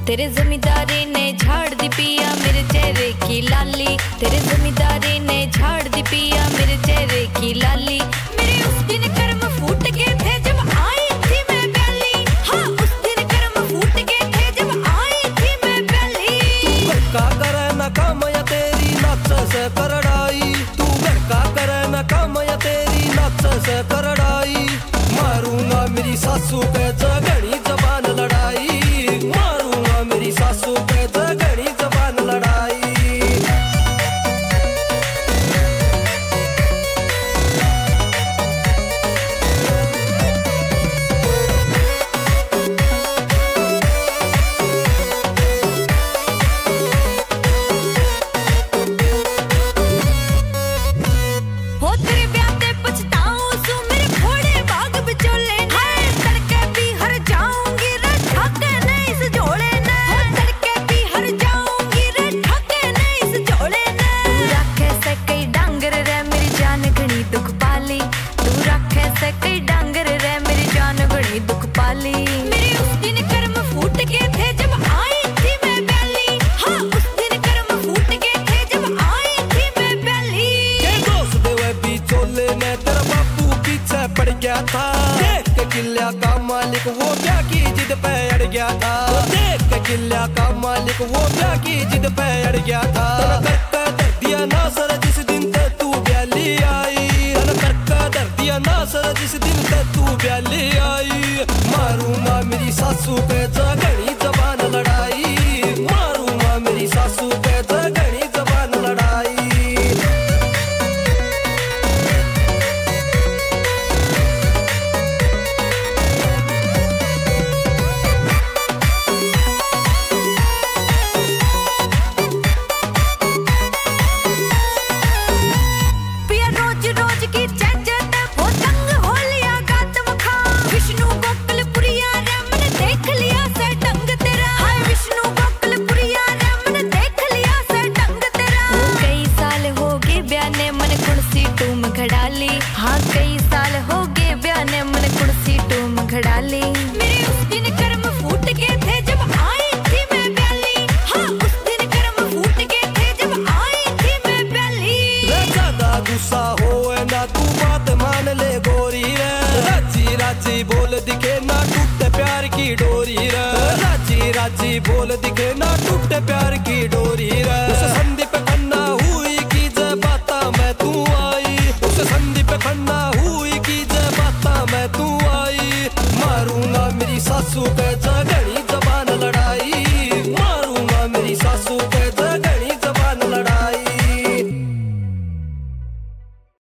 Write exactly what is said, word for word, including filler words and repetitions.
तेरे जमींदारी ने झाड़ दी पिया मेरे चेहरे की लाली। तेरे जमींदारी ने झाड़ दी पिया मेरे चेहरे की लाली। मेरे उस दिन कर्म फूट गए थे जब आई थी मैं पहली। हाँ उस दिन कर्म फूट गए थे जब आई थी मैं पहली। तू घर का करे ना काम या तेरी नाच से करड़ाई। तू घर का करे ना काम या तेरी नाच से करड़ाई। मारूंगा मेरी सासू पे जगड़ी जबान लड़ाई। मारूंगा मेरी सासू पे जगड़ी जबान लड़ाई। दुख पाली मेरे उस दिन कर्म फूट गए थे जब आई थी मैं पहली। हाँ उस दिन कर्म फूट गए थे जब आई थी मैं पहली। के दोस्त देवे भी चोले ने तेरा बापू पीछे पड़ गया था। देख के किला का मालिक वो क्या की जिद पे अड़ गया था। देख के किला का मालिक वो क्या की जिद पे अड़ गया था। करके दर दिया ना सर जिस दिन ते तू ब्याली आई। करके दर दिया ना सर जिस दिन ते तू ब्याली आई। मारूंगा मेरी सासू पे जगड़ी जबान लड़ाई। मारूंगा मेरी सासू पे जगड़ी जबान लड़ाई। हाँ कई साल हो गए ब्याह ने मन कुर्सी टूम घड़ाली। मेरे उस दिन कर्म फूट गए थे जब आई थी मैं पहली। हाँ उस दिन कर्म फूट गए थे जब आई थी मैं पहली। ज्यादा गुस्सा होए ना तू बात मान ले गोरी रे। राजी राजी बोल दिखे ना टूटे प्यार की डोरी रे। राजी राजी बोल दिखे ना टूटे प्यार की डोरी रे। उस संधि पे खन्ना हुई की जय बाता मैं तू आई। उस संधि पे खन्ना हुई की जय बाता मैं तू आई। मारूंगा मेरी सासू पे